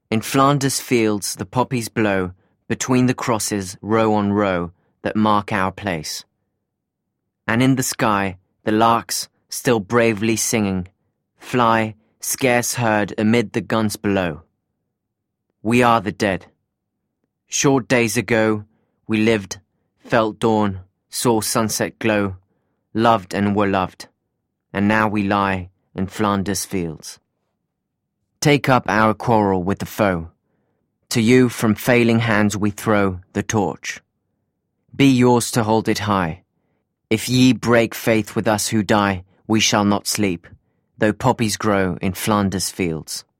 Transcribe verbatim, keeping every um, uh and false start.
In Flanders fields the poppies blow between the crosses row on row that mark our place. And in the sky the larks, still bravely singing, fly, scarce heard amid the guns below. We are the dead. Short days ago we lived, felt dawn, saw sunset glow, loved and were loved, and now we lie in Flanders fields. Take up our quarrel with the foe. To you from failing hands we throw the torch. Be yours to hold it high. If ye break faith with us who die, we shall not sleep, though poppies grow in Flanders fields.